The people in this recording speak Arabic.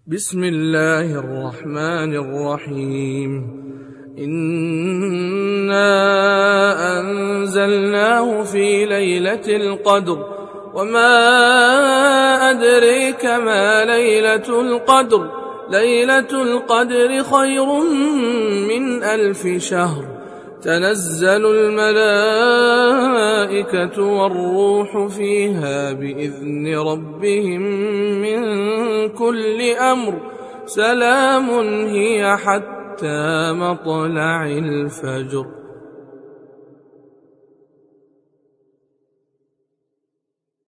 بسم الله الرحمن الرحيم. إنا أنزلناه في ليلة القدر وما أدريك ما ليلة القدر. ليلة القدر خير من 1000 شهر. تنزل الملائكة والروح فيها بإذن ربهم من كل أمر. سلام هي حتى مطلع الفجر.